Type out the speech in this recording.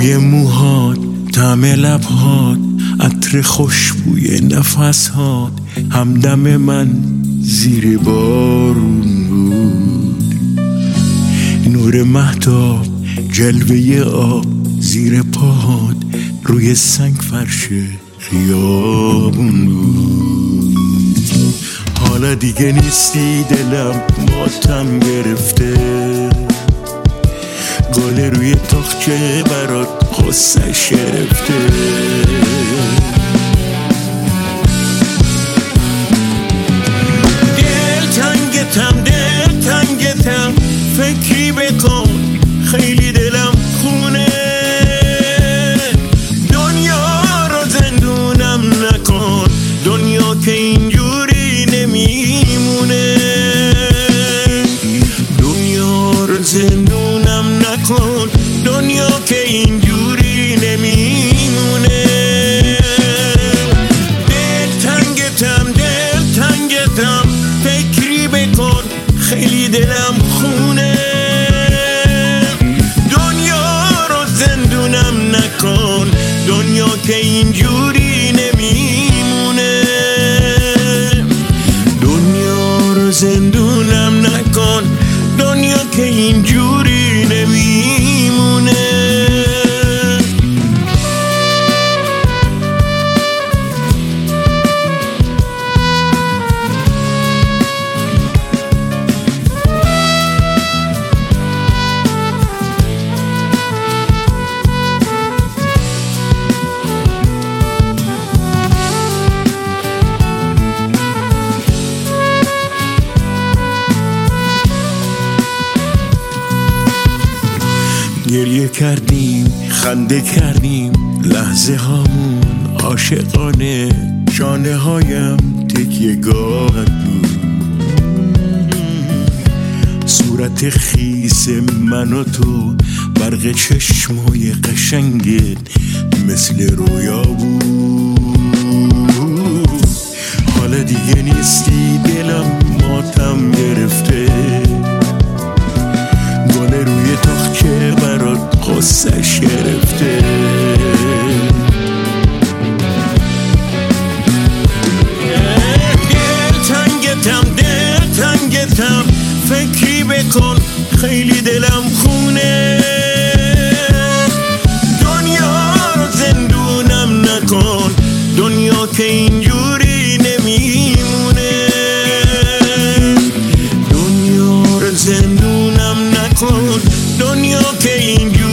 بوی موهات، طعم لبهات، عطر خوشبوی نفسهات، همدم من زیر بارون بود. نور مهتاب، جلوه آب زیر پاهات، روی سنگ فرش خیابون بود. حالا دیگه نیستی، دلم ماتم گرفته، گل روی تاقچه برات غصه‌ش گرفته. دلتنگتم فکری بکن، خیلی دلم خونه، دنیا رو زندونم نکن، دنیا که اینجوری نمیمونه، دنیا رو زندونم نکن، دنیا که اینجوری نمیمونه. دلتنگتم فکری بکن، خیلی دلم خونه، دنیا رو زندونم نکن، دنیا که اینجوری نمیمونه، دنیا رو زندونم نکن، دنیا که اینجوری نمیمونه. گریه کردیم، خنده کردیم، لحظه هامون عاشقانه، شانه هایم تکیه گاهت بود، صورت خیس من و تو، برق چشمای قشنگت مثل رویا بود. حالا دیگه نیستی، دلم ماتم گرفته، گل روی تاقچه برات غصه‌ش گرفته. دلتنگتم فکری بکن، خیلی دلم خونه، دنیا رو زندونم نکن، دنیا که اینجوری نمیمونه، دنیا رو زندونم نکن، دنیا که اینجوری